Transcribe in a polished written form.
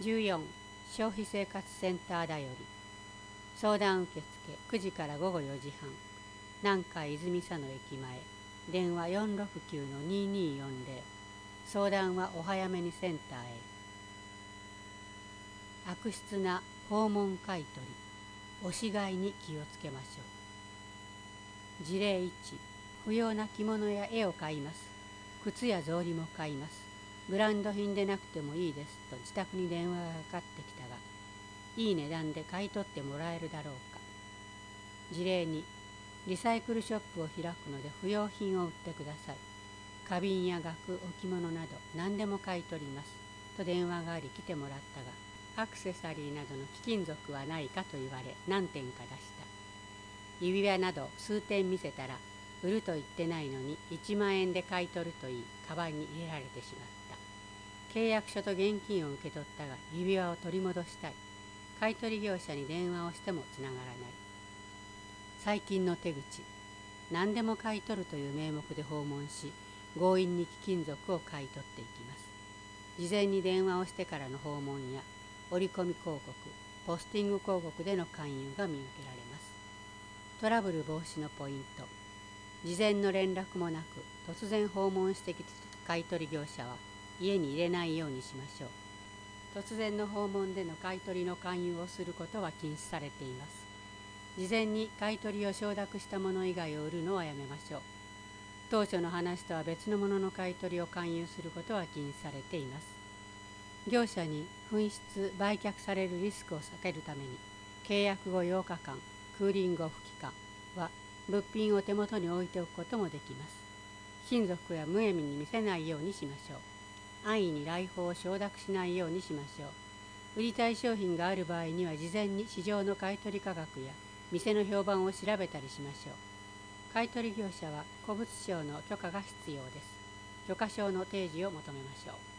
14消費生活センターだより相談受付9時から午後4時半南海泉佐野駅前電話469-2240相談はお早めにセンターへ。悪質な訪問買取押し買いに気をつけましょう。事例1、不要な着物や絵を買います。靴や草履も買います。ブランド品でなくてもいいですと自宅に電話がかかってきたが、いい値段で買い取ってもらえるだろうか。事例2、リサイクルショップを開くので不要品を売ってください。花瓶や額、置物など何でも買い取りますと電話があり来てもらったが、アクセサリーなどの貴金属はないかと言われ何点か出した。指輪など数点見せたら売ると言ってないのに1万円で買い取ると言い、カバンに入れられてしまった。契約書と現金を受け取ったが指輪を取り戻したい。買い取り業者に電話をしてもつながらない。最近の手口、何でも買い取るという名目で訪問し、強引に貴金属を買い取っていきます。事前に電話をしてからの訪問や折り込み広告、ポスティング広告での勧誘が見受けられます。トラブル防止のポイント。事前の連絡もなく突然訪問してきた買い取り業者は家に入れないようにしましょう。突然の訪問での買い取りの勧誘をすることは禁止されています。事前に買い取りを承諾したもの以外を売るのはやめましょう。当初の話とは別のものの買い取りを勧誘することは禁止されています。業者に紛失・売却されるリスクを避けるために、契約後8日間、クーリングオフ期間は物品を手元に置いておくこともできます。金属や無意味に見せないようにしましょう。安易に来訪を承諾しないようにしましょう。売りたい商品がある場合には事前に市場の買取価格や店の評判を調べたりしましょう。買取業者は古物商の許可が必要です。許可証の提示を求めましょう。